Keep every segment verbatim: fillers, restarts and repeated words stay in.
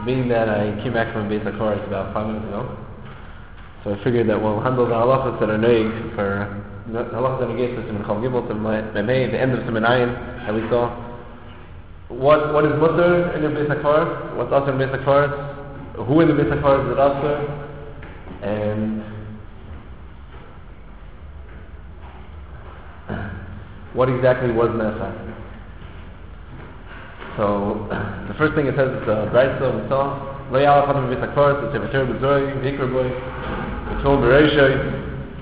being that I came back from Beis HaKoros about five minutes ago, so I figured that we'll handle the halachas that are neig for the halachas that are negate to Siman Chav Gimel to Memei, the end of Siman Ayin that we saw. What what is mutter in the Beis HaKoros? What's also in Beis HaKoros? Who in the Beis HaKoros is it also? And what exactly was Nasa? So the first thing it says is the Brayso we saw. Lo yalach adam Beis HaKoros, it's a V'ter B'zoi, V'ikr B'oi, V'tol B'reishoi.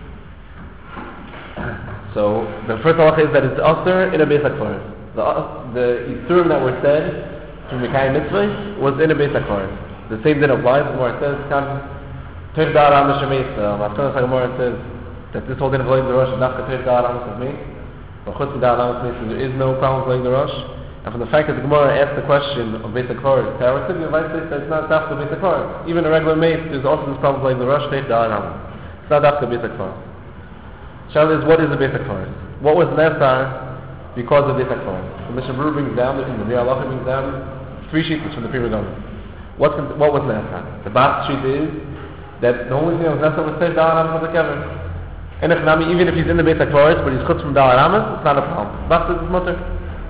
So the first halacha is that it's Aser in a Beis HaKoros. The the Isurim that were said to Mekayim Mitzvah was in a Beis HaKoros. The same din applies. The Gemara says, "Kan Teich Da'ar Amos Shemeisa." Maskana Gemara says that this whole din of Leig the Rosh is not Teich Da'ar Amos of me. But Chutz Da'ar Amos Shemeisa, there is no problem with Leig the Rosh. And from the fact that the Gemara asked the question of Beis HaKoros, Tara Sibbi of Isaac says it's not Dafka Beis HaKoros. Even a regular mace, there's also this problem with Leig the Rosh, Teich Da'ar Amos. It's not Dafka Beis HaKoros. Shal is, what is a Beis HaKoros? What was Nesar because of Beis HaKoros? The Mishnah Berurah brings down, in the Real Halacha brings down three sheets from the Pri Megadim. What what was Nesar? The Bas sheet is that the only thing that was Nesar was Teich Da'ar Amos of the Kever. And if Nami, even if he's in the Beis HaKoros, but he's chutz from Da'ar Amos, it's not a problem. Bas is his mutter.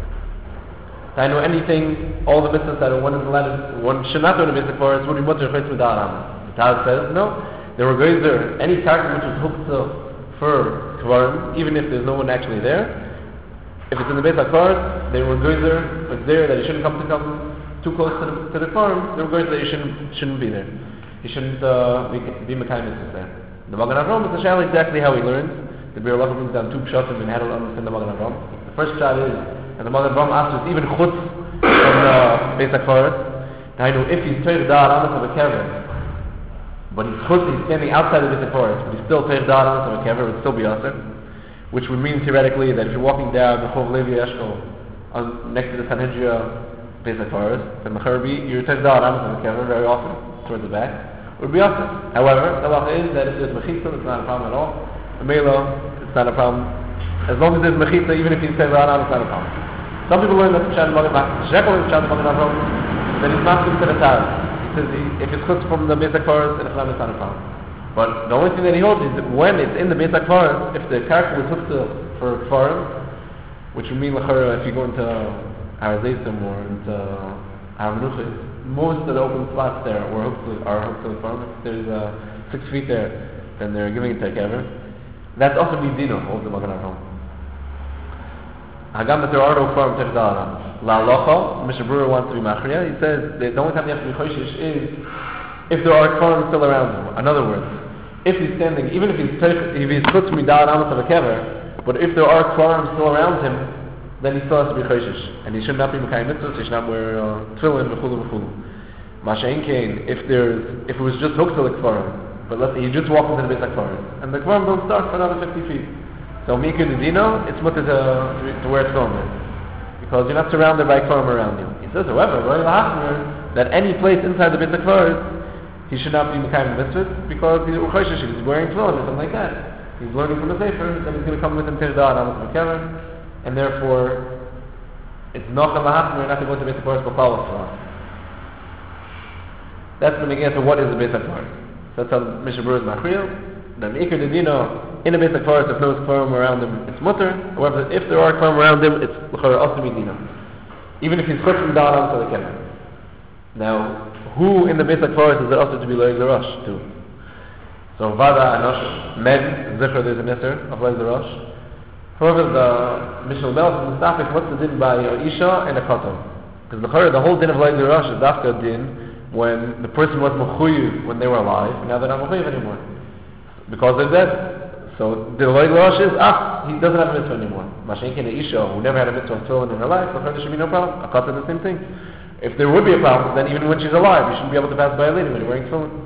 I know anything, all the mitzvahs that one is allowed, one should not do in the Beis HaKoros would be mutter chutz from Da'ar Amos. The Taz says no. There were guys there. Any character which was hooked to for Kvarim, even if there's no one actually there. If it's in the Beis HaKoros, they were goyzer, it's there that he shouldn't come to come too close to the, to the Kvarim, they were goyzer that he shouldn't, shouldn't be there. He shouldn't uh, be, be Mekayim Mitzvahs there. The Magen Avraham is the shal exactly how he learns. The Be'er Halacha brings down two pshatim and how to understand the Magen Avraham. The first shal is, and the Magen Avraham asks even chutz from the Beis HaKoros, I know if he's Teich Da'ar Amos of a Kever, but he's chutz, he's standing outside the Beis HaKoros, but he's still Teich Da'ar Amos of a Kever, it would still be Aser. Which would mean theoretically that if you're walking down the Chov Levi Eshkol on, next to the Sanhedria Beis HaKoros, then Mecharbi, you're Teich Da'ar Amos of a Kever very often, towards the back, it would be Aser. However, the halacha is that if there's Mechitza, it's not a problem at all. A Mela, it's not a problem. As long as there's Mechitza, even if he's Teich Da'ar Amos, it's not a problem. Some people learn that the Pshat Magen Avraham, Shekel is Pshat Magen Avraham, then he's not considered a Taz. He says he, if it's chutz from the Beis HaKoros, then it's not a problem. But the only thing that he holds is that when it's in the Beis HaKoros, if the character was hooked to, for Kfarim, which would mean L'chara, if you go into Har Zaytim or into Har Menuchos, most of the open spots there are hooked to, are hooked to the Kfarim. If there's uh, six feet there, then they're giving it to a Kever. That's also Bidino, holds the Magen Avraham. Hagam that there are no Kfarim Teich Da'ar Amos. La Locha, Mishnah Berurah wants to be Machriya. He says that the only time you have to be Choshish is if there are Kfarim still around him. In other words, if he's standing, even if he's if he's chutz from Da'ar Amos of a Kever, but if there are Kfarim still around him, then he still has to be Choshish. And he should not be Mekayim Mitzvahs, he should not wear uh, Tefillin, V'chulu, V'chulu. Masha'in Kain, if there's, if it was just hooked to the Kfarim, but let's say he just walked into the Beis HaKoros, and the Kfarim don't start for another fifty feet. So Mikra Dino, it's mutter to, to wear Tefillin there. Because you're not surrounded by Kfarim around you. He says, however, that any place inside the Beis HaKoros, he should not be Mekayim Mitzvahs because he's Choshish, he's wearing Tefillin or something like that. He's learning from the Sefer, then he's going to come with him Teich Da'ar Amos of a Kever, and therefore it's not the Mahachmir not to go to Beis HaKoros B'Challah for us. That's when we get to what is the Beis HaKoros. So that's how Mishnah Berurah is Machriel. Then Ikar Dedino, in the Beis HaKoros, if no Kfarim around him, it's mutter. However, if there are Kfarim around him, it's L'chara also Midino. Even if he's chutz from Da'ar Amos of a Kever. Now, who in the Beis HaKoros is it also to be Leig the Rosh to? So Vada Anosh Men Zichar there's an Isser of Leig the Rosh. However, the Mishnah Bel is Mustafik, what's the din by Isha and a Katan? Because the the whole din of Leig the Rosh is Dafka din when the person was Mechuyev when they were alive, and now they're not Mechuyev anymore because they're dead. So the Leig the Rosh is ah he doesn't have a mitzvah anymore. Mashenkin the Isha who never had a mitzvah until in her life, so there should be no problem. A Katan the same thing. If there would be a problem, then even when she's alive, you shouldn't be able to pass by a lady when you're wearing tefillin.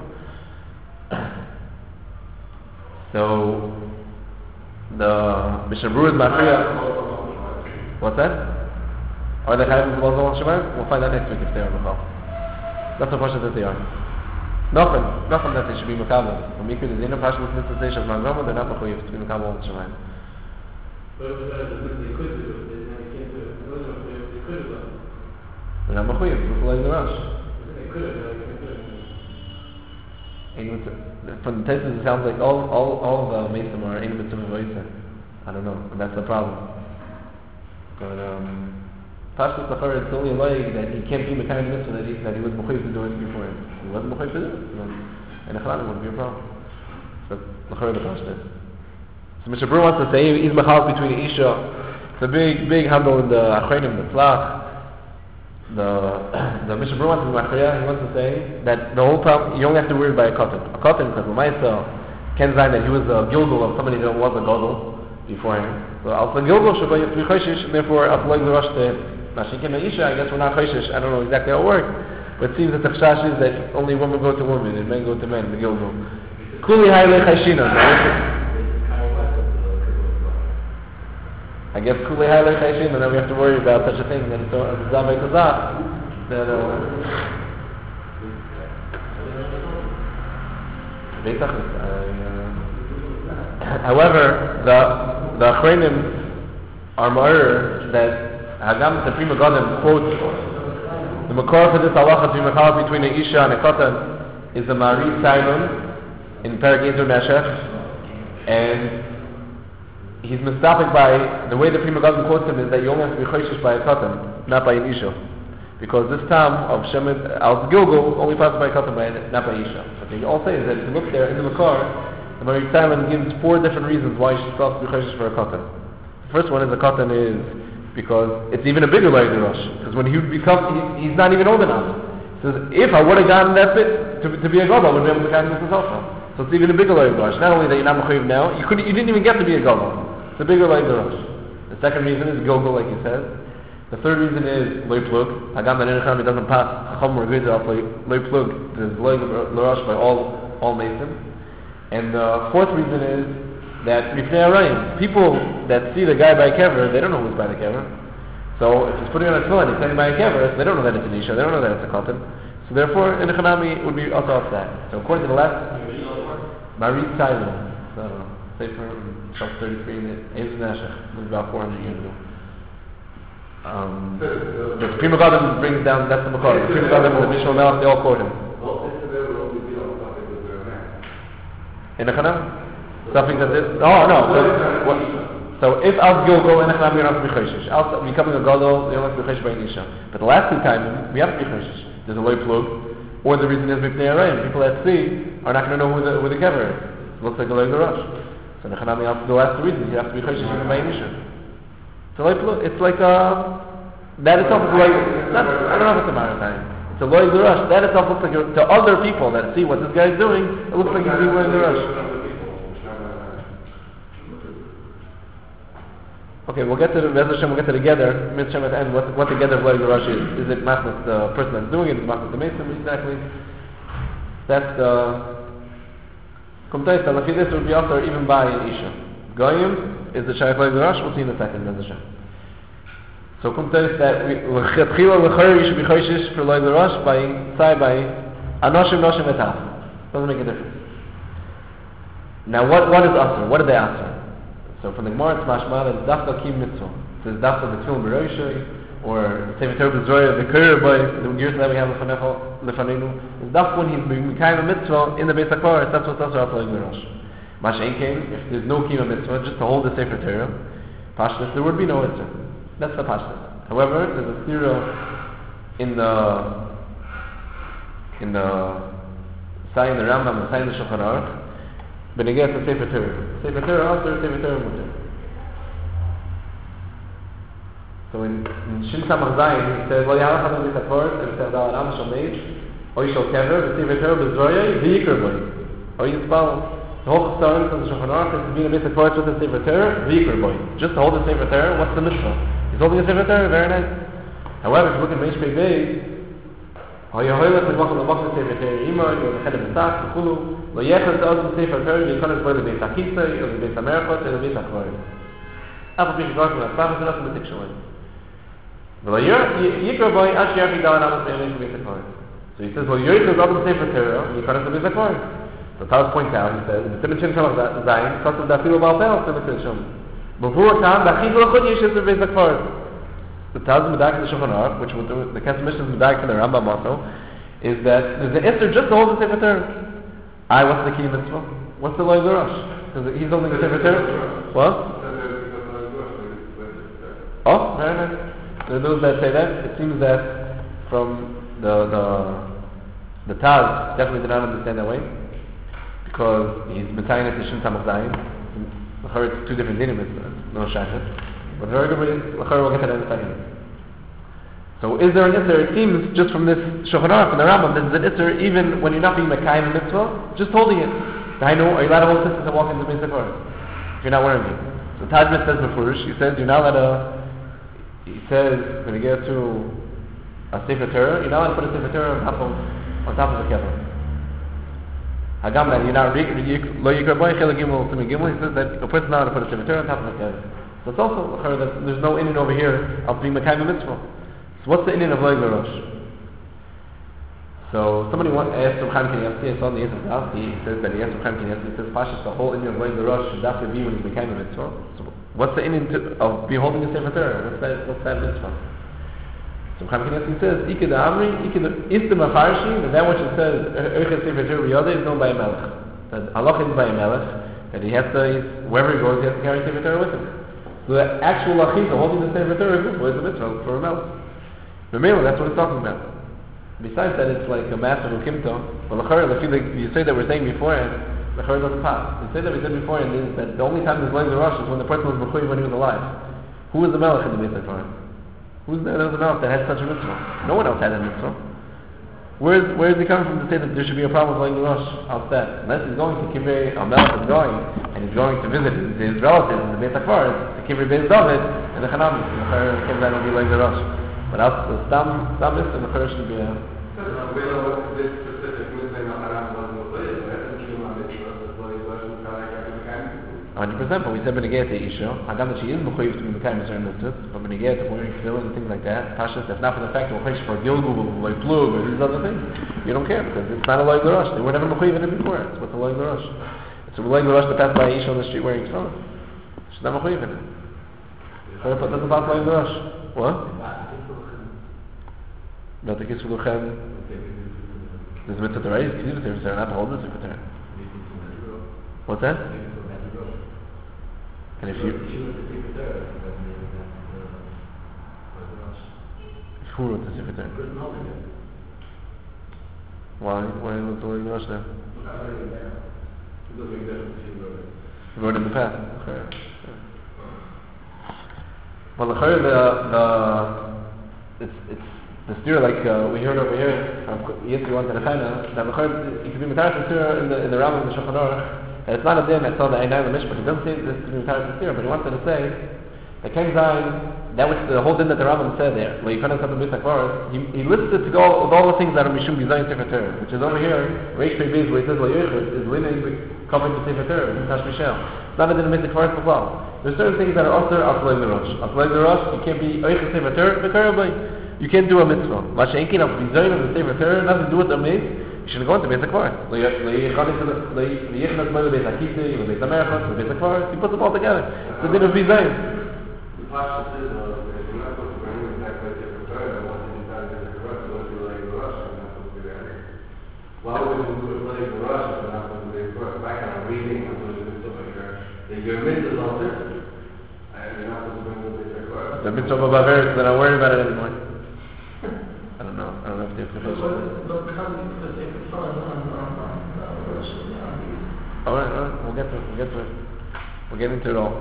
So, the Mishnah Berurah is Machriya. What's that? Are they Chayim Zalazal on Shabbat? We'll find out next week if they are Mechal. That's the question that they are. Nothing, nothing that they should be Mekabel. When Mikra Dedino, Pashas Mitzvah Seish of Magrama, they're not Mechuyev to be Mekabel on Shabbat. But if they could do it, they can't do it. They could have done it. They're not Mechuyev, it's Leig the Rosh. They could have, like, they could have. And with- from the text, it sounds like all all all the Mesim are Ein Mitzvah V'Oisa. I don't know, and that's the problem. But um, Pashtus Lachar, it's only like that he can't be the kind of mitzvah that he that he was mechuyev to do it before. He wasn't mechuyev to do it, and a Chalanim wouldn't be a problem. So Lachar the Pashtus. So Mister Brewer wants to say he's mechal between the Isha. It's a big big handle in the Achreinim, the Tzlach. The the Mister Brewer wants to Machriya, he wants to say that the whole problem, you only have to worry about a cotton. A cotton, because Lamaisa can sign that he was a gilgul of somebody that was a gadol beforehand. So also gilgul should be choshish, and therefore after like the rush to Mashikin Isha, I guess we're not choshish. I don't know exactly how it works, but it seems that the chashash is that only women go to women and men go to men. The gilgul. Kuli hayle chayshina. I guess Kuli hayle chayshina, and then we have to worry about such a thing. That it's a zamei tazah. That uh, however, the the Achreinim are more that Hagam the Prima Godim quotes the Makor for this halacha to be mechal between a Isha and a Katan is the Mari Simon in Perek Ezer Neshech, and he's mistapik by the way the Prima Godim quotes him is that you only have to be choshish by a Katan, not by an Isha. Because this time of Shemet al Gilgul only passes by Katan, by not by Isha. What they all say is that if you look there in the Makor, the Mari Simon gives four different reasons why she's supposed to be choshish for a Katan. The first one is a Katan is because it's even a bigger Leid Rush. Because when he would become, he, he's not even old enough. He says, if I would have gotten that bit to, to be a Gadol, I would have been able to carry this also. So it's even a bigger Leid Rush. Not only that you're not mechuyev now, you couldn't, you didn't even get to be a Gadol. It's a bigger Leid Rush. The second reason is Gilgul, like he says. The third reason is Loi Plug. Hagam that Enecham, it doesn't pass. Chacham or Grid off Loi Plug. There's Loi Rush by all all Masons. And the fourth reason is that Mifnei Arayim, people that see the guy by a kever, they don't know who's by the kever. So if he's putting on a tefillin, he's standing by a kever, they don't know that it's an Isha, they don't know that it's a cotton. So therefore, in the Chanami would be also off that. So according to the last, Marit Simon, I don't know, Sefer Shop thirty-three in Ezer Neshech, it was about four hundred years ago. Um, the Prima Godim brings down, that's the Makar. The Prima Godim, the Mishnah Melech, they all quote him. In the Chanam? Something that is, oh no, so, what, so if Al Gilgul in the Chanam, you don't have to be choshish. Al becoming a Gadol, you don't have to be choshish by an Isha. But the last two times, we have to be choshish. There's a Loi Plug, or the reason is Mipnei Arayim. People that see are not going to know who the, who the kever is. It looks like a Loi Rush. So in the Chanam, the last two reasons, you have to be choshish even by an Isha. So it's like uh, that itself is like, not, I don't know if it's a maritime. It's a Loi Rush. That itself looks like, a, to other people that see what this guy is doing, it looks like he's being Loi Rush. Okay, we'll get to the Bez Hashem, we'll get to the Geder, Mitzvah Shem at the end, what, what the Geder of Loi Rush is. Is it Machmas, the person that's doing it, is it Machmas the Mason, exactly? That's the... Kumtais, and if this would be also even by an Isha. Goyim is the Shaykh Loi Rush, we'll see in a second, Bez Hashem. So Kumtais that we, L'chatchila L'chari, you should be Choshish for Loi Rush by, say by, Anoshim Noshim Etaf. Doesn't make a difference. Now what, what is Asr? What did they answer? So from the Gemara it's mashma that dafka kim mitzvah. It says dafka b'tfilin b'roshei, or sefer Torah b'zroya b'kir by the gears that we have lefanenu. It's dafka when he's mekayim a mitzvah in the Beis HaKvar. That's what that's what like Rosh. Mash Einkein, if there's no kiyum mitzvah, just to hold the sefer Torah, pashtus there would be no mitzvah. That's the pashtus. However, there's a theory in the in the sign the Rambam and sign the Shulchan Aruch. But again, it's a Sefer Torah. Sefer Torah after Sefer Torah mutter. So in, in Shin Samach Zayin, he says, "Lo yalach adam v'takor, and says, "Dal Ram Shomeid, oy shel kever, v'Sefer Torah b'zroya, v'yikr boy." Oy yitzpal. The whole story from the Shulchan Aruch is being a bit of with the Sefer Torah, v'yikr boy. Just to hold the Sefer Torah, what's the mitzvah? He's holding a Sefer Torah, very nice. However, if you look at Meish Pei Beis, hoyehoylech l'machal l'machal Sefer Torah imar, yoleched b'tach, v'chulu. Lo yechad ta'osim Sefer Torah, yikonas by the Beis HaKisei, or the Beis HaMerachot, or the Beis HaKvarim. After being gone from the Tzach, it's enough to be tikshulin. Lo yikra boy, ash yarchi dal anamas me'emesh Beis HaKvarim. So he says, lo yechad ta'osim Sefer Torah, yikonas by the Beis HaKvarim. So Taz points out, he says, the Timmon Shem Shem Zayin, Tzatzim Da'afilu Baal Pel, Timmon Shem. Before time, Da'chiv l'chud yeshes the Beis HaKvarim. The Taz Medag to the Shulchan Aruch, which the Kesef Mishnah is Medag to the Rambam also, is that there's the Isser just to hold the Sefer Torah. I, what's the key mitzvah? What's the Loy L'Rosh? Because he's holding the Sefer Torah. What? Oh, very nice. There are those that say that. It seems that from the the the Taz definitely did not understand that way, because he's Metayin at the Shin Tamach Zayin. It's two different dinim, it's no shaykhs. But very good way, we'll get to that in a second. So is there an Isser? It seems just from this Shulchan Aruch and the Rambam, there's an Isser even when you're not being Mekayim mitzvah, just holding it. I know, are you allowed to hold this and walk into the Beit HaKoros if you're not wearing it? So Tajmid says before, he says you're not allowed to, he says, when you get to a Sefer Torah, you're not allowed to put a Sefer Torah on top of, on top of the Kever. Hagam that you're not, lo yikra boy, chel gimel, simi gimel, he says that a person's not allowed to put a Sefer Torah on top of the Kever. So it's also that there's no in over here of being Mekayim mitzvah. So what's the inyan of Loy L'Rosh? So somebody want, asked Reb Chaim Kanievsky, I saw in the Yisrael Gausi, he says that he asked Reb Chaim Kanievsky, he says Pashas, the whole inyan of Loy L'Rosh should have to be when he's Mekayim mitzvah. So what's the inyan to, of beholding the Sefer Torah? What's that, what's that mitzvah? So Reb Chaim Kanievsky says, Ike da Amri, Ike da Istim Afarshi, that that which it says, Euchet Sefer Torah B'yodeh is known by a melech. That halach is by a melech, that he has to, he's, wherever he goes, he has to carry Sefer Torah with him. So the actual lachisa, holding the Sefer Torah is a mitzvah for a melech. Remember, that's what it's talking about. Besides that, it's like a massive ukimto. But l'chara, the you say that we're saying beforehand, l'chara doesn't pass. The say that we said beforehand is that the only time there's Loy L'Rosh is when the person was mechuyev when he was alive. Who was the melech in the Beit HaKoros? Who's the other melech that had such a mitzvah? No one else had that mitzvah. Where is where is he coming from to say that there should be a problem with Loy L'Rosh outside? Unless he's going to Kivrei, a melech is going, and he's going to visit his, his relatives in the Beit HaKoros, to Kivrei Beis David, and the Chanamis. L'chara, the Kivrei will be Loy L'Rosh. But out the Stam, Stam is the L'chara should be a... one hundred percent, but we said Benegayat to Isha, Hagam that she is Mechuyev to be Mekayim Yisrael Mitzvot, but Benegayat to wearing tefillin and things like that, Pashas, if not for the fact that we're for Gilgul, like Plug, or these other things, you don't care, because it's not a Loy L'Rosh. They were never Mechuyev in it before. It's what's a Loy L'Rosh. It's a Loy L'Rosh to pass by Isha on the street wearing tefillin. She's not Mechuyev in it. So it doesn't pass Loy L'Rosh. What? Not the kiss for Luchem. There's a mitzvah Torah, he's K'ziv Torah, not to hold this Sefer Torah. What's that? And if you... Who wrote the Sefer Torah? Why? Why was the Loy L'Rosh there? He wrote it in the past. Well, the the... It's... it's the steer, like uh, we heard over here from Yitzi one to the China, that it could be Metaris the steer in the in the Rambam of the Shulchan Aruch, and it's not a din that saw the Einayim the Mishpah. He doesn't say this to be Metaris the steer, but he wanted to say that Ken Zayin, that was the whole din that the Rambam said there, where you couldn't come to Beit HaKoros, he, he listed to go with all the things that are Mishum Bizayin Sefer Torah, which is over here, Reish Pei Beis, where he says Lo Yochid, is lineage covering the Sefer Torah, in Tash Mishel. It's not a din of Beit HaKoros as well. There's certain things that are also of Loy L'Rosh. Of Loy L'Rosh, you can't be Yochid Sefer Torah, but terribly. You can't do a mitzvah. Masha'inkin of Bizayin of the Sefer Torah, nothing to do with the mitzvah. You shouldn't go into Beit HaKoros. Lo Yechnas Mo Beit HaKisei, Beit HaMerachos, Beit HaKoros. You put them all together. It's a din of Bizayin. The Pasha says, if you're not supposed to bring it back by Sefer Torah, then once you decide to Beit HaKoros, you want to be like the Rosh, you're not supposed to be there. Why would you do it like the Rosh if you're not supposed to be Beit HaKoros? If I kind of reading, I'm supposed to do stuff like that. If your mitzvah is all this, you're not supposed to bring it to Beit HaKoros. The mitzvah of Bavaris, then I worry about it anymore. I don't know. I don't know if they have to finish. Alright, alright. We'll get to it. We'll get to it. We'll get into it all.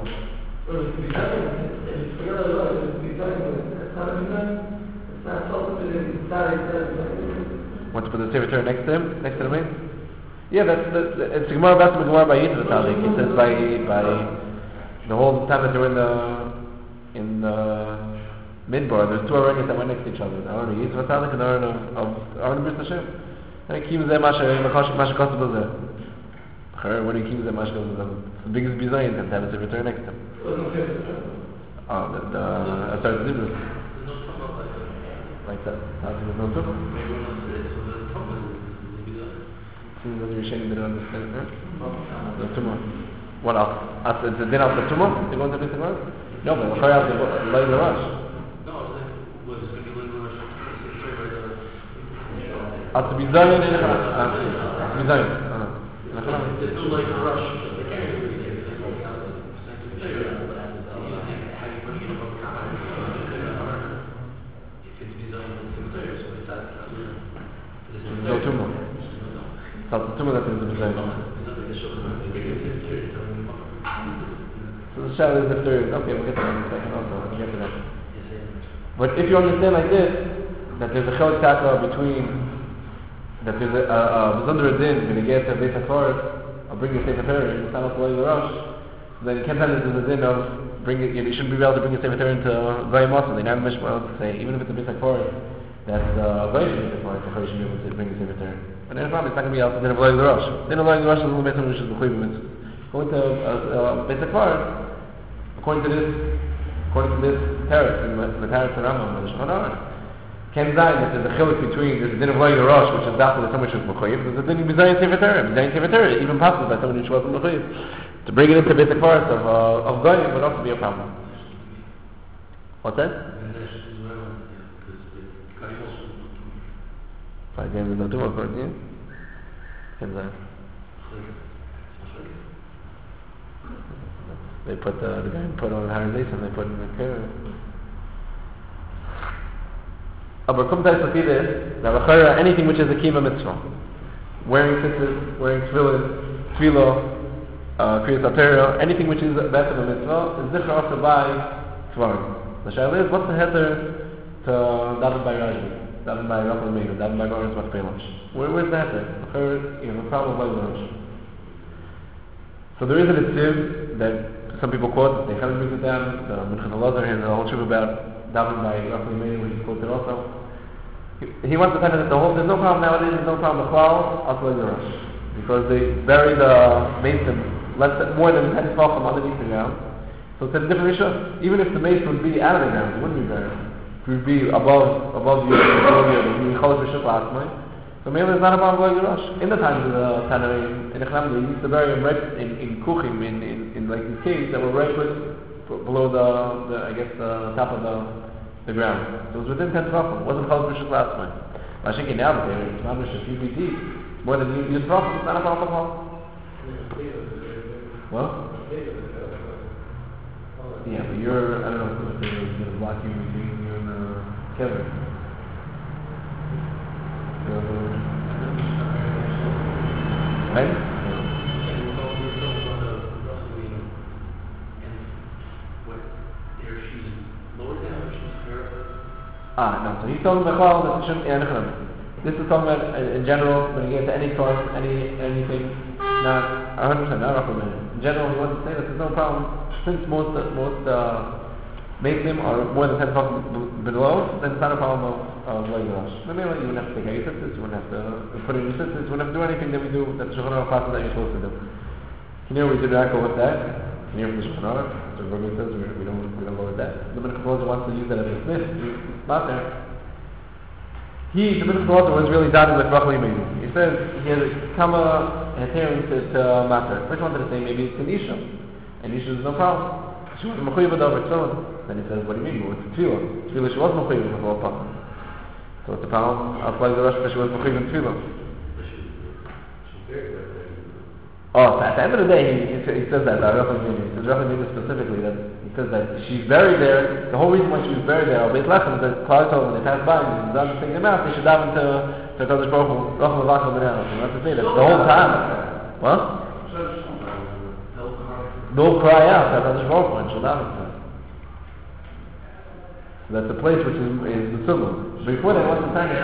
Want to put the Sefer Torah next to him? Next to the main? Yeah, that's the, the it's the Gemara Bas Gemara by Yitz Talik. He says by by the whole time that they were in the in the Midbar, there's two Aronis that went next to each other. The Aron of Yisrael Talik and the Aron of, of Aron of Bris Hashem. And Kim Zeh Masha Masha Kosta Bozeh. When he Kim Zeh Masha Kosta Bozeh, it's the biggest bizayin to have a Sefer Torah next to him. Oh, the, the Asar Zibrus. Like that. There's no Tumah. Seems like you're saying they don't understand it. The Tumah. What else? As it's a din of the Tumah? They go into Beit HaKoros? No, but the Chayat is the Loy L'Rosh. As to be Zion in a to be Zion. It's too late to rush. They can't do it. If it's designed in the cemetery, so it's that. No tumor. So the tumor that is the Zion. So the shadow is the third. Okay, we'll get to that in a second also. We'll get to that. But if you understand like this, that there's a chelik taka between, that there's a, a, a under a din, when you get to Beis HaKvaros, I'll bring you a Sefer Torah, you stand up below the Rosh, then you can't tell that there's a din of, bring it, you shouldn't be able to bring a Sefer Torah into Zayim Mosa. They now have Mishmah to say, even if it's a Beis HaKvaros, that uh, Zayim should be Beis HaKvaros, the should be able to bring a Sefer Torah. But then it's not, it's not going to be able to din of below the Rosh. Din of below the Rosh is a little bit which is the Chuyv Mitzvah. Going to uh, uh, Beis HaKvaros, according to this, according to this teretz, in the, the teretz of Rambam, the Shulchan Aruch, can zayin that there's a chiluk between there's a din of loy the rosh, which is after someone who's mechuyev, there's a din of bizayin sefer Torah, bizayin sefer Torah, even possible by someone who wasn't mechuyev. To bring it into Beis HaKvaros of uh, of zayin would also be a problem. What's that? Five games in the tumor according to you? Can zayin. They put the, the guy put on harization, they put in the care. Aber kommt heißt das wieder, that l'chayra, anything which is a kima mitzvah, wearing tzitzis, wearing tefillin, tefillah, uh, kriyas atera, anything which is better than a mitzvah, is different also by tvarim. The shaila is, what's the heter to daven by Rashi, daven by Rachel Meinu, daven by Goris Matpelash? Where, where's the heter? L'chayra, you know, the problem by Rosh. So there is an itzim that some people quote, they haven't brings it down, the Minchas Elazar has a whole trip about daven by Rachel Meinu, which is quoted also. He, he wants to tell us that the whole, there's no problem nowadays, there's no problem with Klal, also the Rosh. Because they bury the mason less than, more than ten tefachim underneath the ground. So it's a different issue. Even if the mason would be out of the ground, it wouldn't be buried. It would be above, above you, above you, it would be Cholos Rishut last night. So maybe it's not a problem with the Rosh. In the times of the Tanaim, in Echnam, they used to bury him right in, in Kuchim, in, in, in like these caves that were right with, below the, the, I guess, the top of the, the ground. So it was within ten tefachim. It wasn't Cholos Rishut last night. I think now that it's not a few feet deep, more than you use tefachim, it's not a problem at all. Well? Yeah, but you're, I don't know if it's going to block you between you and the Kevin. Right? Ah, no, so he's talking about that it shouldn't, yeah, this is talking about uh, in general, when you get to any course, any, anything, not one hundred percent, not roughly in general, he wants to say that there's no problem, since most, uh, most, uh, Mason are more than ten bucks below, then it's not a problem of, of Loy Rosh. But maybe you wouldn't have to take out your sisters, you wouldn't have to put in your sisters, you wouldn't have to do anything that we do, that the Shulchan Aruch classes that you're supposed to do. Can you hear we did not go with that? Can you hear from the Shulchan Aruch? So Rabbi says we, we don't we don't go with that. The Minchas Elazar wants to use that as a smith, not there. He, the Minchas Elazar, was really doubting with Rachel Meinu. He says he has a kama heterim to, to matter. First wanted to say maybe it's an Isha. And Isha is no problem. She was mechuyev over tzon. Then he says, what do you mean? Well, it's tefillah. Tefillah she was mechuyev with all pachim. So it's a problem. I'll play the rest that she was mechuyev in tefillah. Oh, so at the end of the day, he, he says that, Rachel Meinu. He says Rachel Meinu specifically that he says that she's buried there. The whole reason why she was buried there, I'll be lechem, that Klal told when they passed by and the Zan taking them out, they should dive into to Kadosh Baruch Hu, Rachel Levachel B'nei. You have to say that the whole time. What? They'll cry out that Kadosh Baruch Hu and she'll dive into. So that's the place which is, is the Tzulum. Before that, what's the time?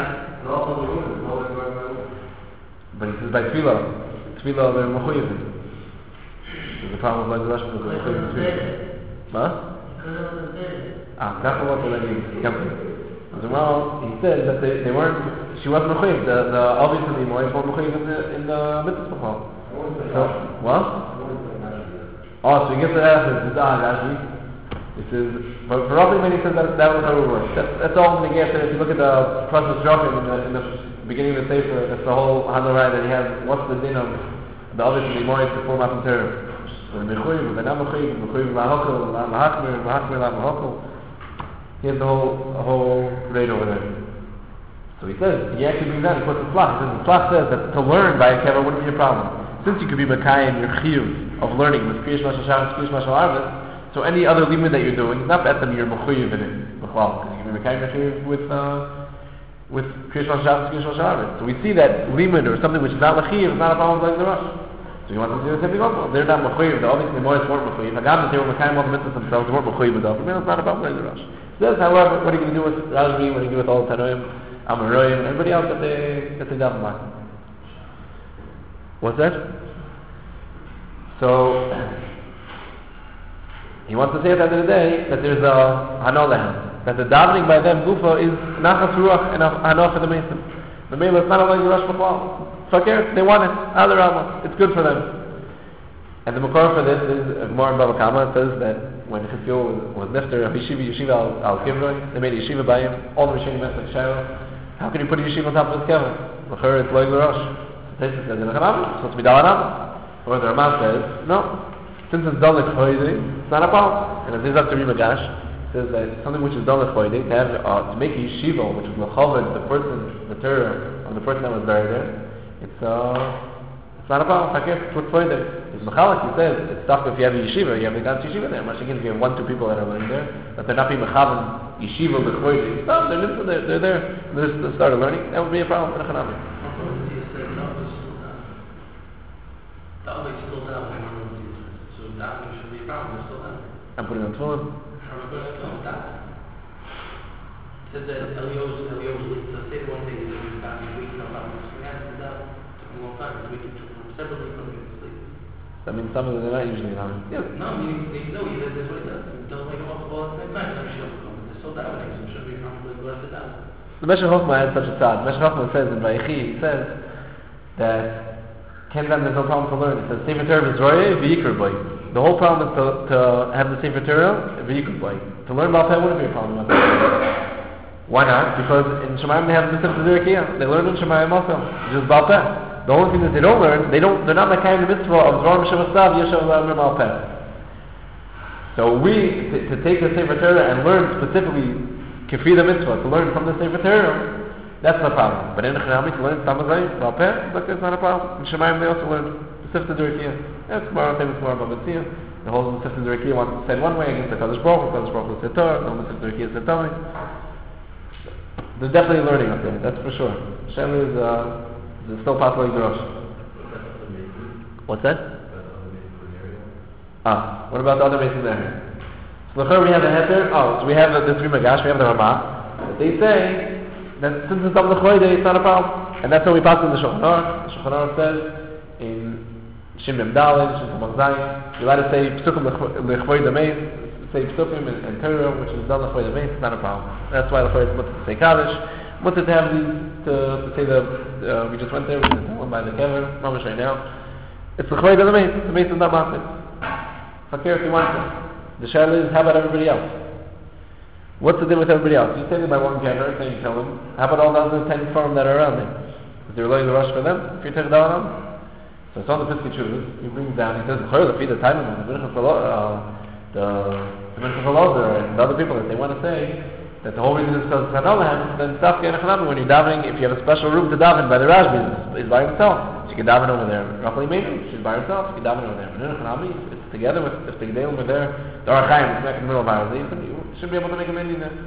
But he says by Tefillah. Tefillah they're mechuyev. There's a problem with Loy Rosh because they're mechuyev in Tefillah. What? Ah, that's what they're letting company. Well, he says that they, they weren't, she wasn't mechuyev. The, the, obviously the Moed weren't mechuyev in the, in the mitzvah. So, what? Oh, so he gets to that and says, ah, Rashi. He says, but for Rachel Meinu, he says that, that was how it works. That's, that's all when they get to, if you look at the process Jochim in the, in the beginning of the Sefer, that's the whole Hanorai that he has, what's the din of the obviously Moed to form up in Torah. So mechuyev, but not mechuyev, mechuyev lahakol, lahakmer, lahakmer, lahakol. He has the whole, the whole rate over there. So he says, he actually brings down, he puts a slach. He says, the slach says that to learn by a kever wouldn't be a problem. Since you could be Mekayim, your chiyuv of learning with Kriyash Mashal Shabbos, Kriyash Mashal Arvis, so any other limud that you're doing, not at them you're Mechuyev in it, because you can be Mekayim Mechuyev with, uh, with Kriyash Mashal Shabbos, Kriyash Mashal Arvis. So we see that limud or something which is not Lechiyev is not a problem like the Rosh. So you want to do the same thing also. They're not Mechuyev, the obviously Moritz weren't Mechuyev. Hagam that they were Mekayim all the mitzvahs themselves, they weren't Mechuyev with them. It's not a problem like the Rosh. Says, however, what are you going to do with Rajvi, what are you going to do with all the Tanoim, Amoraim, and everybody else that they that they daven by? What's that? So he wants to say at the end of the day that there's a Hano Lehem, that the davening by them Gufa is Nachas Ruach and Hano for the Mason. The Mela is not only the Rosh B'Chlal. Fakir, they want it. Other Rama, it's good for them. And the Makor for this is more in Baba Kama. It says that when Chizkiyahu was nifter of yeshiva, yeshiva al Kivroi, they made a yeshiva by him. All the Rishonim asked like Shiloh, how can you put a yeshiva on top of his kever? L'chor it's loig l'rosh. The Tosfos says in the Chanam, it's supposed to be dalanam. Or the Ramah says, no. Since it's done l'chvoidei, it's not a problem. And as is up to Rimagash, says that something which is done l'chvoidei, to have uh, to make a yeshiva which is l'choved the person, the Torah of the person that was buried there, it's uh. It's not a problem. Fakir, it's what's for there. It's Mechalik, he says, it's tough if you have a yeshiva, you have a dance yeshiva there. Masha'kin, if you have one, two people that are learning there, that they're not being Mechavan, yeshiva, b'chvoid, no, they're, they're, they're there, they're just started learning, that would be a problem in a Chanami. I'm putting on tefillin. Said that Eliyahu, Eliyahu, the same one thing is that he's got weeks of time. He has to that a long time. He's waking separately from his sleep. That means some of them are not usually on. Yeah. No, I mean, he, no, he does that's what he does. He doesn't wake him up all at the same time. So she'll come. They're so davening, so it should be probably blessed it down. The Meshech Chochmah has such a tzad. Meshech Chochmah says in Vayechi, he says that Ken them there's no problem to learn. It says Sefer Torah v'zroyeh v'yikr boy. The whole problem is to, to have the Sefer Torah v'yikr boy. To learn Baal Peh wouldn't be a problem. Why not? Because in Shemayim they have the Mitzvah Zerikiyah. They learn in Shemayim also. Just Baal Peh. The only thing that they don't learn, they don't, they're not Mekayim the Mitzvah of Dvar M'Shem Asav Yeshav L'Amr Baal Peh. So we, to, to take the Sefer Torah and learn specifically Kefri the Mitzvah, to learn from the Sefer Torah, that's no problem. But in the Chanami, to learn Tamazai, Baal Peh, that's not a problem. In Shemayim they also learn the Sifta Zerikiyah. That's more, I think it's more about Mitzvah. The whole Sifta Zerikiyah wants to say one way against the Kadosh Baruch Hu, Kadosh Baruch Hu Setor, the whole Sifta Zerikiyah Setor. They're definitely learning up there, that's for sure. Shem is, uh, is still possible in the Rosh. What's that? Ah, what about the other Mason there? So we have the Heter, oh, so we have the, the three Magash, we have the Ramah. They say that since it's on the Choyde, it's not a problem. And that's what we pass in the Shulchan Aruch. The Shulchan Aruch says in Shem Mem Daled, Shem Tamar Zayin, you allowed to say Psukim L'Chvoid Meis, say Psukim and, and Torah, which is done L'Chvoid Meis, it's not a problem. That's why L'Chvoid is mutter to say Kaddish, mutter to have these, to, to say the, uh, we just went there, we just went by the Kever, Mamash right now. It's L'Chvoid Meis, the Meis is not Machmir. Fakir if you want to. The Shaila is, how about everybody else? What's the deal with everybody else? You say them by one Kever, then you tell them, how about all the other ten farm that are around them? Is there really the rush for them? If you take down on them? So it's on the Piskei Teshuvos, he brings down, he says, the feed the time of the Minchas the the Minchas Elazar and the other people that they want to say that the whole reason is because it's Hanolahem, then Tzafka and Echanami, when you're davening, if you have a special room to daven by the Rashbi, he's by himself. So you can daven over there. Roughly maybe, she's by herself, you can daven over there. But in Echanami, it's together with, if the Gedalim were there, the Arachayim is back in the middle of ours, you should be able to make a minion there.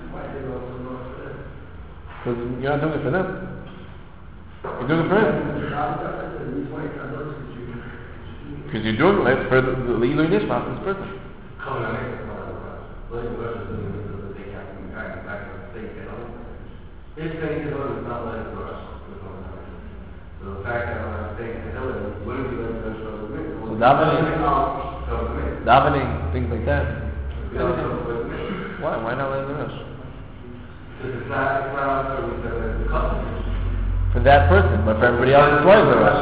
Because you're not doing it for them. You're doing it for him. Because you're doing it for the Leilu Nishma, this person. If saying Tehillim is not letting for us, so the fact that I'm saying Tehillim wouldn't be letting us for the So davening, davening, things like that. Why? Why not letting the rush? Because it's not, it's not the custom. For that person, but for everybody else, it's like the rush.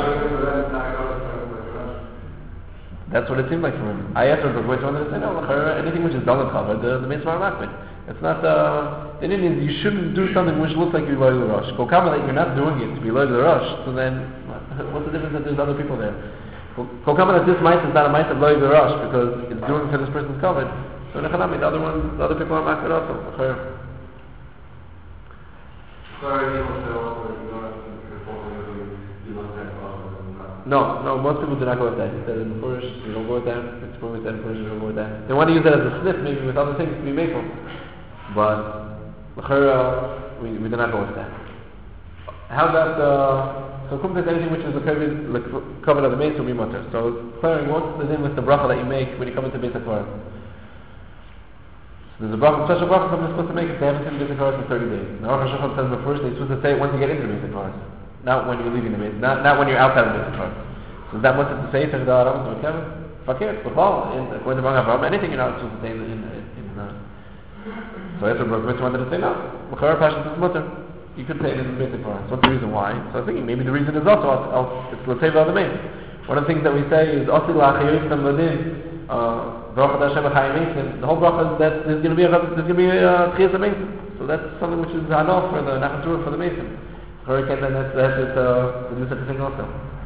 That's what it seemed like for him. I asked him for which one they said, no, anything which is done and covered, the, the mitzvah makbid. It's not, uh, the Indian is you shouldn't do something which looks like you're loyal to the rush. Go come that you're not doing it to be loyal to the rush, so then, what's the difference that there's other people there? Go come that this mice is not a mice of loyal to the rush because it's doing for this person's covered. So in the other ones, the other people are makbid also. Sorry, you don't tell us you don't have to perform whatever you look at process. No, no, most people do not go with that. He said in the first, you don't go with that. It's when we said in the first, you don't go with that. They want to use that as a sniff, maybe with other things to be made from. But, l'chera, we, we do not go with that. How about, uh, so kumtas, anything which is a covered, like, covered of the mace will be mutter. So, clearing, what's the name with the bracha that you make when you come into Beis HaKvaros? There's a bracha, special bracha somebody's supposed to make if they haven't seen the Beis HaKvaros in thirty days. Now, Rosh Hashanah says the first, they're supposed to say it when you get into the Beis HaKvaros, not when you're leaving the Beis, not not when you're outside of the Beis HaKvaros. So is that what's to say? Take the Aram to Kevin. Fakir, Bechal, in according to Bang Avram, anything you're not supposed to say in in, in uh, so that's what Baruch wanted to say. No, Bechar Pashat is mutter. You could say it in the Beis HaKvaros. What's the reason why? So I was thinking maybe the reason is also it's let's say the other main. One of the things that we say is Osi La'achayim Tam Ladin. Bracha Hashem Chayim, the whole bracha is that there's going to be a there's going to be a Tchias Mason. So that's something which is enough for the Nachatur for the Mason. Hurricane, then that's that's it uh, to do such a thing also.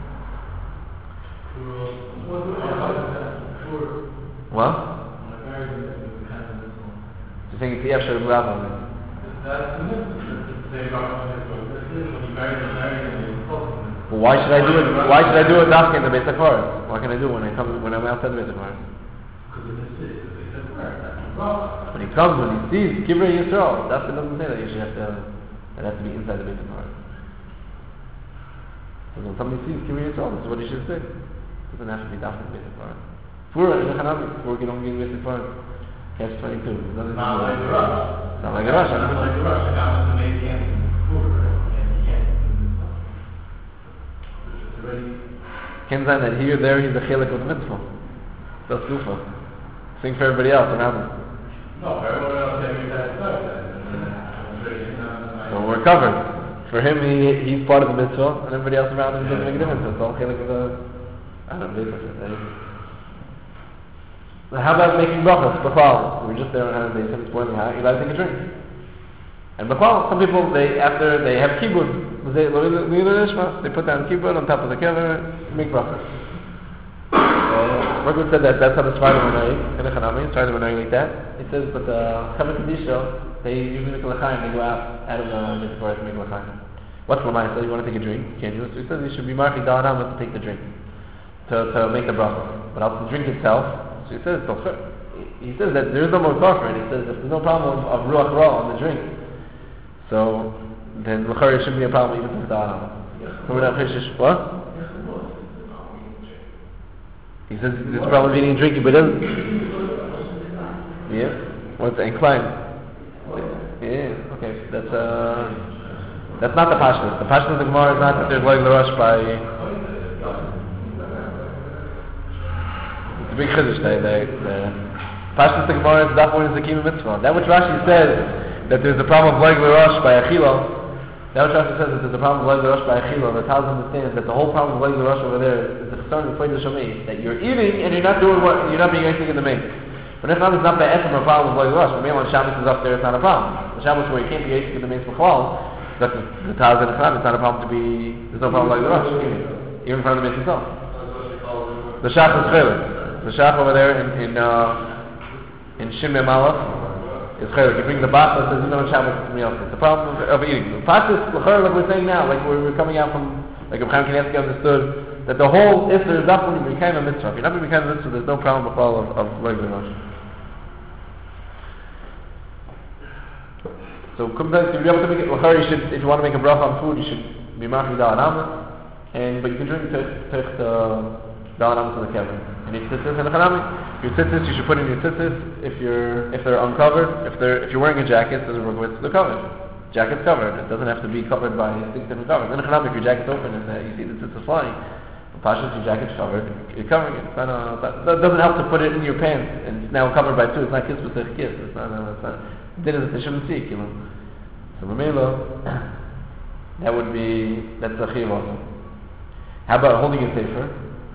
What? You're saying it's Yefshar Rabba. Well, why should I do it? Why should I do it after in the Beis HaKvaros? What can I do when I come when I'm outside the Beis HaKvaros? When he comes, when he sees Kivrei Yisrael, that's it doesn't say that you should have to. That has to be inside the Beis HaKvaros. So when somebody sees Kivrei Yisrael, this is what he should say. It doesn't have to be after the Beis HaKvaros. Fura in the Chanami, Fura can only be in the Beis HaKvaros. Catch twenty-two. It's not like a rush. It's not like a rush. It's not like a rush. I got to make the answer. Can say that here, there, he's a chelik of the mitzvah. That's gufa. Sing for everybody else around him. No, for everyone else, so we're covered. For him, he he's part of the mitzvah, and everybody else around him doesn't make a difference. It's all chelik of the. I don't know. So how about making brachas? B'chal. We were just there on Hannah Day. It's boiling hot. You like to take a drink. And b'chal, some people they after they have kibbud. They they put down kibbud on top of the kever, make brachas. Uh, Ragud said that that's how the Sfardim are knowing, in the Chanami, Sfardim are knowing like that. It says, but the Chavet Kedisha, they usually make a l'chaim, they go out, out of the Mitzvah to make l'chaim. What's l'mai? So you want to take a drink, you can't do it. So he says you should be marking down to take the drink, to, to make the bracha. But also the drink itself, so he says, he says that there is no more for it. He says if there's no problem of, of ruach ra on the drink, so then l'chari shouldn't be a problem even with the Adam. So we're not what? He says there's a problem with eating and drinking, but doesn't. Yeah? What's inclined? Yeah, okay. That's uh that's not the Pashtus. The Pashtus of the Gemara is not that there's like the rush by it's a big chiddush. The, the, the Pashtus of the Gemara is that one is the Kima Mitzvah. That which Rashi says that there's a problem of like the rush by Achila. That which Rashi says that there's a problem with the rush by Achila. The Talmud understands that the whole problem with the rush over there is the concern with the Shomei, that you're eating and you're not doing what you're not being anything in the main. But if not, it's not the essence of a problem with the rush. When on Shabbos is up there, it's not a problem. The Shabbos where you can't be anything in the main for Chalal, that's the Talmud and the Chalav. It's not a problem to be. There's no problem like the rush, even in front of the main itself. The Shach is chelik. The Shach over there in in uh, in Shin Memalach. It's chelik. You bring the bat that says you know Shabbos is meal. It's the problem of, of eating. The practice, like we're saying now, like we're, we're coming out from, like Abraham Kanievsky understood that the whole Isser is up when you become a mitzvah. If you're not going to become a mitzvah, there's no problem with all of of regular rush. So come back. If you're able to make it, you should. If you want to make a bracha on food, you should be marking dal anam, and but you can drink take the dal anam to the kevin. And if tzitzis and the chanami, your tzitzis you should put in your tzitzis if you're if they're uncovered. If they're if you're wearing a jacket, doesn't work with the covered. Jacket's covered. It doesn't have to be covered by six different covers. In the chanami, if your jacket's open and uh, you see the tzitzis flying, the pashas your jacket's covered. You're covering it. It's not a, that doesn't help to put it in your pants and it's now covered by two. It's not kiss with a kiss. It's not. A, it's not dinner that they shouldn't see. You know. So Mamela, that would be that's a chiyuv also. How about holding a sefer?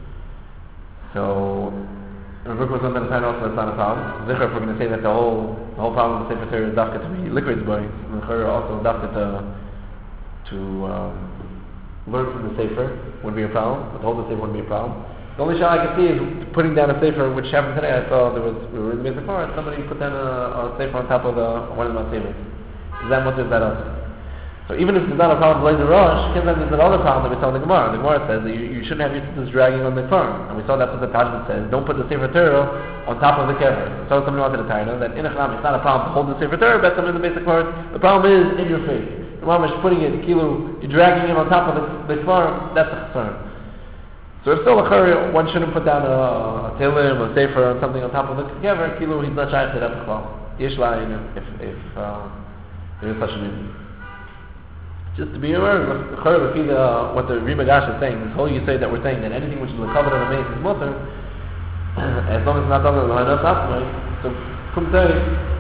So, Rebbe was on the time also that's not a problem. Zichar, if we're going to say that the whole the whole problem of the sefer Torah is dafka to be liquids by, and also dafka to to um, learn from the sefer would be a problem. But to hold the sefer wouldn't be a problem. The only shot I can see is putting down a sefer, which happened today. I saw there was we were in the somebody put down a, a sefer on top of the one of the tables. Is that much is that also? So even if there's not a problem with the Rosh, there's another problem that we saw in the Gemara. The Gemara says that you, you shouldn't have your sisters dragging on the farm. And we saw that's what the Talmud says. Don't put the Sefer Torah on top of the kever. So somebody wanted to tell you that in a Chanam, it's not a problem to hold the Sefer Torah, but some of the basic words. The problem is in your face. The mom is putting it, kilo, you're dragging it on top of the, the farm, that's a concern. So if still a chur, one shouldn't put down a, a tilim, a sefer, or something on top of the kever, kilo, he's not shy to that as well. Yeshla, if, if uh, there is such a reason. Just to be aware, uh, what the Rimagash is saying, this whole you say that we're saying that anything which is the cover of the mace is mutter, as long as it's not done with the Hanas Asmai, so come say,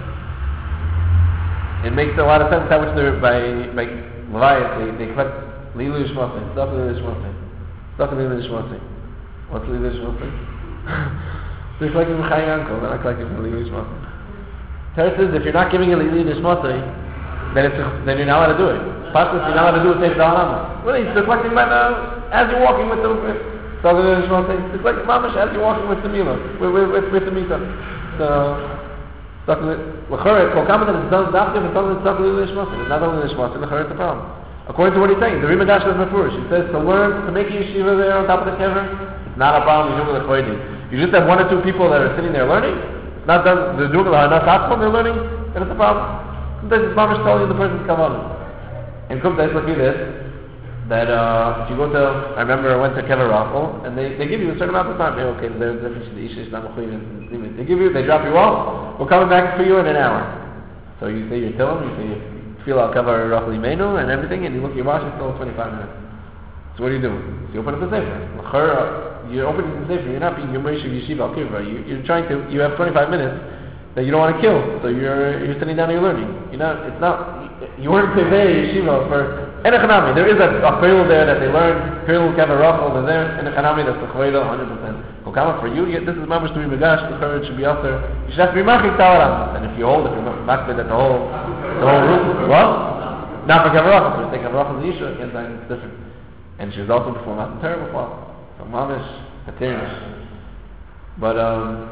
it makes a lot of sense how much they're, by, by Leviathan, they, they collect Lilu Yishmosai, stuff Lilu Yishmosai, stuff Lilu Yishmosai. What's Lilu Yishmosai? They're collecting from Chai Yanko, they're not collecting from Lilu Yishmosai. Teretz says, if you're not giving a Lilu Yishmosai, then, it's a, then you're not allowed to do it. Pasuk, you're not allowed to do it Sefer Da'alama. Really, it's collecting by the, as you're walking with the, so it's like mamash as you're walking with the Mila, with, with, with, with the Mita. So, L'chore, kol kama that it's done dafka, it's done it's not only Lishmasa, it's not only Lishmasa, L'chore it's a problem. According to what he's saying, the Rimadash is Mefurish. He says to learn, to make a yeshiva there on top of the kever, it's not a problem, you do it L'chore. You just have one or two people that are sitting there learning, it's not done, they're doing it L'hanas Atzmon, they're learning, and it's a problem. Sometimes it's mamash telling you the person's kavanah. And sometimes look at this, that uh, if you go to, I remember I went to Kever Rachel, and they, they give you a certain amount of time. Hey, okay, there's difference the Isha, not Mechuyim, they give you, they drop you off, we're coming back for you in an hour. So you say your Tillim, you say you feel out Kever Rachel Imenu and everything, and you look at your watch, it's still twenty-five minutes. So what are you doing? So you open up the Sefer. You're opening the Sefer, you're not being Yomesh Yeshiva Al Kivra, you, you're trying to, you have twenty-five minutes that you don't want to kill, so you're you're sitting down and you're learning. You're not, it's not, you weren't today yeshiva for Enechanami. There is a, a Chayil there that they learn, Chayil Kever Rachel, they're there, Enechanami, that's the Chayil, one hundred percent. Kokama for you, this is Mamash to be Megash, the courage should be out there. You should have to be Machik Tawaram. And if you hold, if you're Machik that the whole, the whole room, well, not for Kever Rachel, so you take Kever Rachel the Isha, again, it's different. And she was also before Matan Torah before. So Mamash, Katerish. But, um,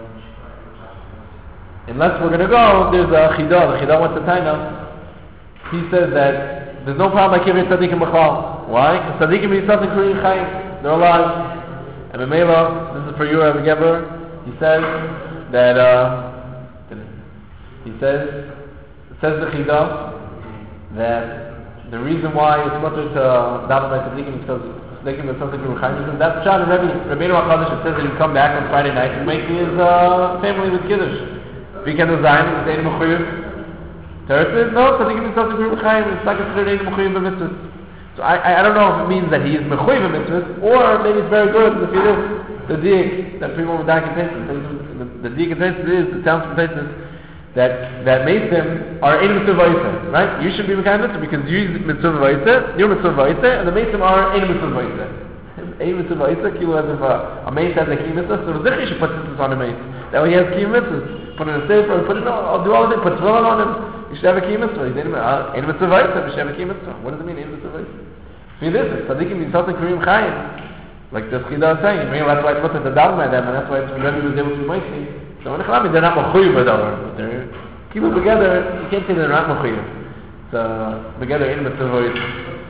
unless we're going to go, there's a Chidah. The Chidah wants to tie now. He says that there's no problem by giving Tzadikim B'chal. Why? Because Tzadikim B'Yitzat Kurim Chayim. They're alive. And B'Meila, this is for you, Rabbi Geber. He says that, uh, he says, it says the Chidah, that the reason why it's much to daven by Tzadikim is because Tzadikim B'Yitzat Kurim Chayim. Because that's Shad and Rabbi, Rabbeinu HaKadosh, it says that you come back on Friday night and make his uh, family with Kiddush. Weekend of Zion, it's Ein Mechuyim. Teretz says, no, Tzadikim B'Yitzat Kurim Chayim, it's not considered Ein Mechuyim B'Mitzvah. So I, I, I don't know if it means that he is Mechuyim B'Mitzvah, or maybe it's very good if you look, the Diak, that people with Dak and Tesis, the Diak and Tesis is, the sounds from Tesis, that, that Meisim are Ein Mitzvah V'Yiseh, right? You should be Mekayim Mitzvah, because you're Mitzvah V'Yiseh, you're Mitzvah V'Yiseh, and the Meisim are Ein Mitzvah V'Yiseh. Ein Mitzvah V'Yiseh, kilo as if a, a Meis has a Kiyum Mitzvah, so the Zichi should put this on a Meis. That way he has Kiyum Mitzvahs. Put it in a safer, put it on, I'll do all of it, put tefillin on him. You should have a kiyum mitzvah. He's Ein Mitzvah V'Yiseh, you should have a kiyum mitzvah. What does it mean, Ein Mitzvah V'Yiseh? See this, it's Tzadikim B'Yitzat Kurim Chayim. Like the Chidah is saying, that's why it's put at the Dalma at them, and that's why it's Rebbe was able to be mighty. So in Echlami, they're not Mechuyim B'Davar, but they're, keep it together, you can't say they're not Mechuyim. It's uh, together Ein Mitzvah V'Yiseh.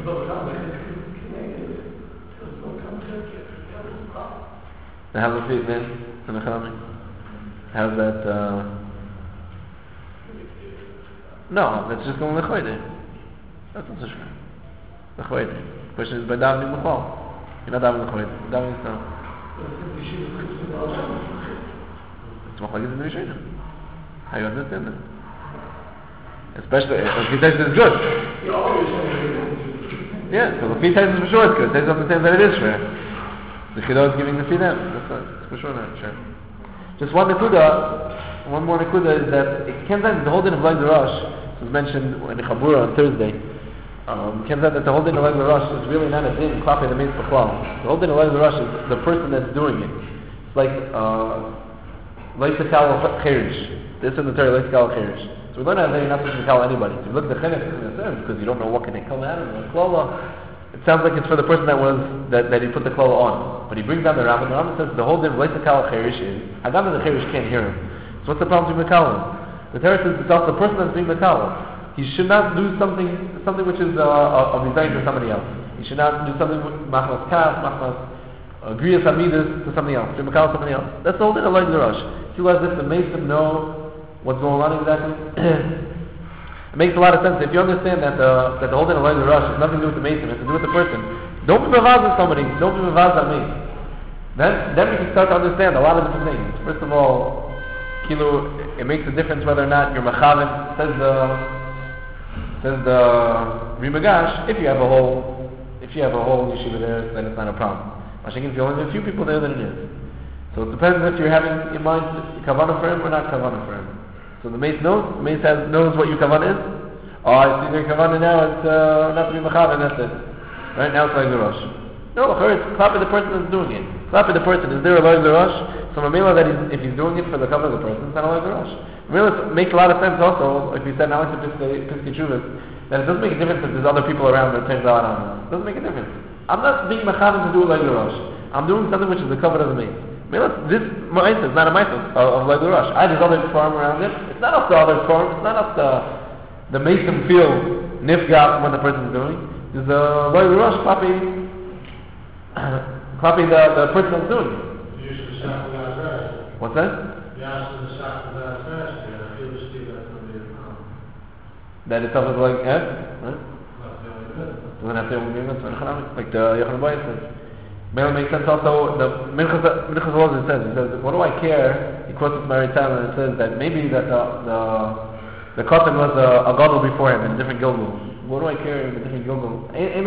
They have a feet then, in Echlami. How's that, uh... No, that's just going L'choyde. That's not so sure. L'choyde. The question is by davening L'chol. You're not davening L'choyde. Davening is not. It's Machlagis in the Rishayim. How you understand that? Especially, if he says it's good. Yeah, so if he says it's for sure it's good, it says understand that it is fair. The Chidah is giving the fidem. That's not, for sure not, sure. Just one nekuda, one more nekuda is that it can't that the whole din of Lag Rosh was mentioned in the Chabura on Thursday. Um, can't that the whole din of Lag Rosh is really not a din klape the means b'chlal. The whole din of Lag Rosh is the person that's doing it. It's like leitzakal cherish. This is the Torah leitzakal cherish. So we learn that you're not supposed to tell anybody. So you look at the chinuch because you don't know what can they come out of the klala. It sounds like it's for the person that was that, that he put the klala on. But he brings down the Rambam. The Rambam says the whole din of leitzakal cherish is Hagam the cherish can't hear him. So what's the problem with Mekalim? The Torah says it's also the person that's being Mekalim. he should not do something something which is uh, a, a design to somebody else. He should not do something with machmas kas, machmas agriyas amidus to something else, to makal somebody else. That's the whole thing of like the rush. Feel as if the mason know what's going on exactly. It makes a lot of sense. If you understand that the that the whole thing of like the rush has nothing to do with the mason, it's to do with the person. Don't be mavaz with somebody. Don't be mavaz on me. Then then we can start to understand a lot of different things. First of all, kilo, it makes a difference whether or not you're machavin. Says the says the Rimagash, if you have a whole if you have a whole yeshiva there, then it's not a problem. Mashiach, if you only have a few people there, then it is. So it depends if you're having in mind kavanah for him or not kavanah for him. So the mace knows, the mace has, knows what your kavanah is. Oh, I see their kavanah now, it's uh, not to be machavin, that's it. Right now it's like the rush. No, it's clapping the person that's doing it. Clapping the person, is there a like the rush? So Mamela that he's, if he's doing it for the cover of the person, it's not a like the rush. Really, it makes a lot of sense also, if you said now it's a Piskei Chuvas, that it doesn't make a difference if there's other people around that turns out on it. It doesn't make a difference. I'm not being machavin to do it like the rush. I'm doing something which is the cover of the mace. This ma'isa is not a ma'isa of, of like the rush. I just other farm around it. It's not up to other farm. It's not up to the mason feel nifgat when the person's doing. There's a like the rush clapping, clapping the, the person that's doing it. What's that? That itself is like eh? Right? Doesn't have to be like the Yochanan Bayis says. It makes sense also. The Minchas Elazar says, he says, what do I care? He quotes this Mary Tyler and it says that maybe that the the, the Kotan was a, a Gadol before him in a different Gilgul. What do I care in a different Gilgul? We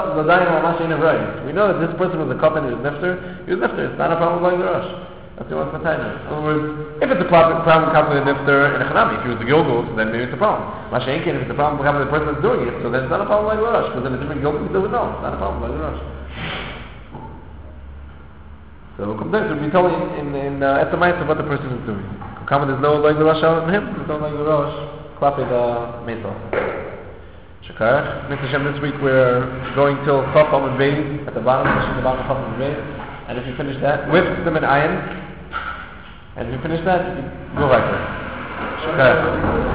know that this person was a Kotan, he was Nifter. He was Nifter. It's not a problem like the Rosh. That's the one for Taina. In other words, if it's a problem, problem comes with a Nifter in a Chanami, if he was the Gilgul, so then maybe it's a problem. Mashenkin, if it's a problem comes with the person that's doing it, so then it's not a problem like the Rosh. Because in a different Gilgul, we still would know. It's not a problem like the Rosh. So come down to be telling in in uh, at the mind of what the person is doing. Come there's no like the rush on him, there's no like the rush. Clap it uh metal. Shakar. Mister Shem, this week we're going till Chaf Amud Beis at the bottom, especially the bottom of Chaf Amud Beis. And if you finish that with them in iron, and if you finish that, you go right there. Shakar.